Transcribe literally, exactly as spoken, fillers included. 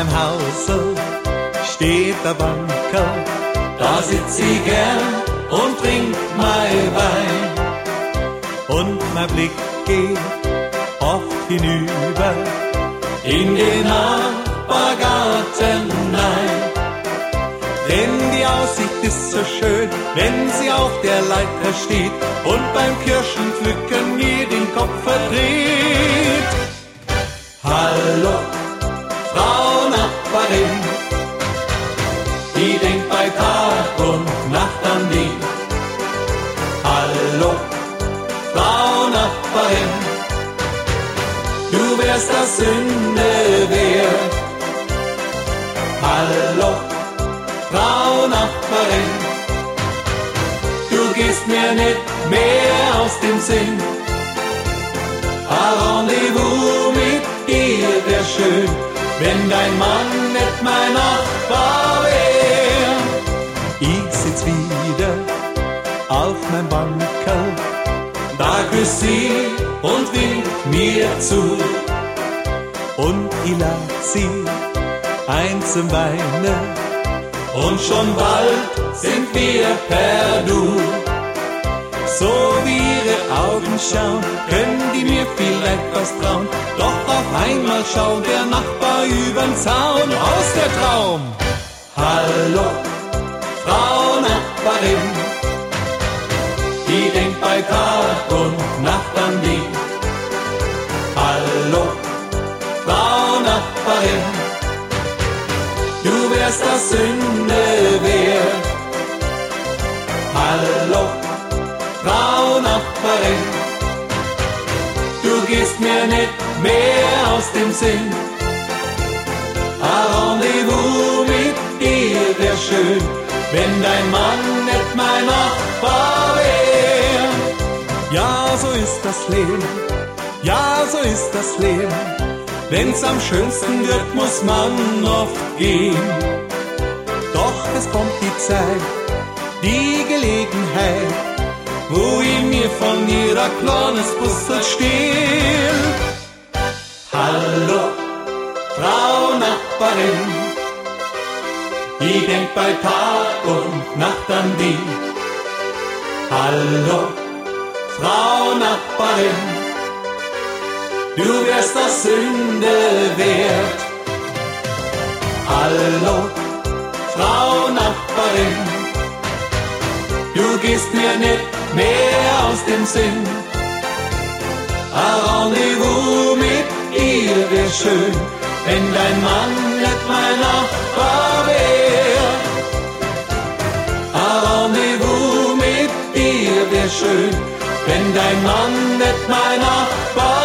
meinem Hause steht der Bankerl, da sitz ich gern und trink mein Wein. Und mein Blick geht oft hinüber in den Nachbargarten hinein. Denn die Aussicht ist so schön, wenn sie auf der Leiter steht und beim Kirschenpflücken mir den Kopf verdreht. Hallo, Frau Nachbarin, die denkt bei Tag und Nacht an die. Hallo, Frau Nachbarin, du wärst das Sünde wert. Hallo, Frau Nachbarin, du gehst mir nicht mehr aus dem Sinn. Ein Rendezvous mit dir wär schön, wenn dein Mann nicht mein Nachbar wär. Ich sitz wieder auf meinem Bankerl, da grüßt sie und winkt mir zu. Und ich lad sie ein zum Weinen, und schon bald sind wir per Du. So wie ihre Augen schauen, können die mir vielleicht was trauen. Doch auf einmal schaut der Nachbar übern Zaun aus der Traum. Hallo, Frau Nachbarin, die denkt bei Tag und Nacht an die. Hallo, Frau Nachbarin, du wärst das Sünde wert. Hallo, Frau Nachbarin, du gehst mir nicht mehr aus dem Sinn. Ein Rendezvous mit dir wär schön, wenn dein Mann nicht mein Nachbar wär. Ja, so ist das Leben, ja, so ist das Leben. Wenn's am schönsten wird, muss man oft gehen. Doch es kommt die Zeit, die Gelegenheit, wo ich mir von ihrer kleines Bussel stehl. Hallo, Frau Nachbarin, ich denk bei Tag und Nacht an die. Hallo, Frau Nachbarin, du wärst das Sünde wert. Hallo, Frau Nachbarin, du gehst mir nicht mehr aus dem Sinn. Ein Rendezvous mit dir wär schön, wenn dein Mann nicht mein Nachbar wär. Ein Rendezvous mit dir wär schön, wenn dein Mann nicht mein Nachbar wär.